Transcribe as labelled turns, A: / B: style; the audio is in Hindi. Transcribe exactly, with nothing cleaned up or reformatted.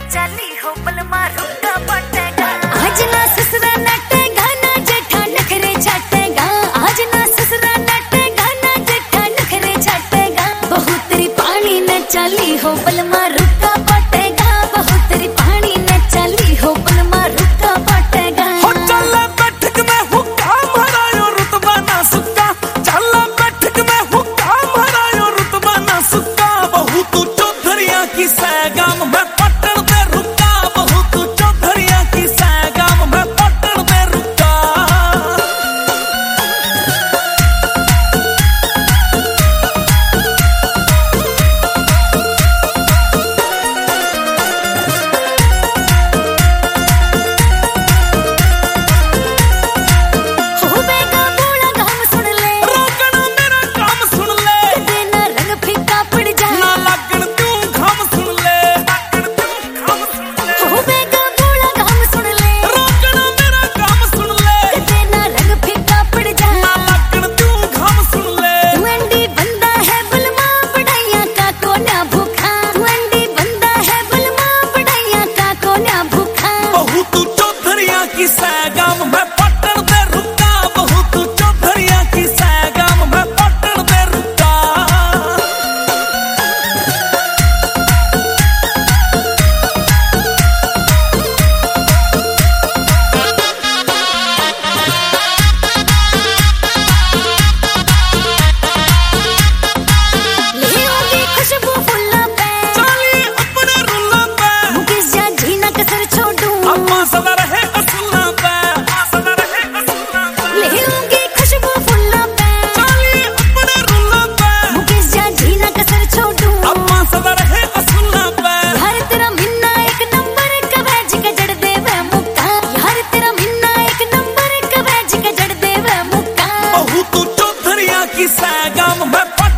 A: चली हो पल मारू का पटेगा आज ना ससुरा नटेगा ना जेठा नखरे छाटेगा आज ना ससुरा नटेगा ना जेठा नखरे छाटेगा बहू तेरी पानी न चली हो पल मारू का पटेगा बहू तेरी पानी न चली हो पल मारू का पटेगा
B: हो चला बैठक में हुक्का भरायो रुतबा ना सुक्का चला बैठक में हुक्का भरायो रुतबा ना सुक्का बहू तू चौधरिया की सैगाम में पटन दे रुका बहू तू चौधरिया की सैगाम में पटन दे रुका की सैगाम में पटन दे रुका बहू तू चौधरिया की सैगाम में पटन दे रुका
A: ले होगी खुशबू फुल्ला पे
B: चली अपने रुल्ला पे
A: मुकेश जा जीना कसर छोड़ू
B: अम्मा सदा रहे की सैगाम में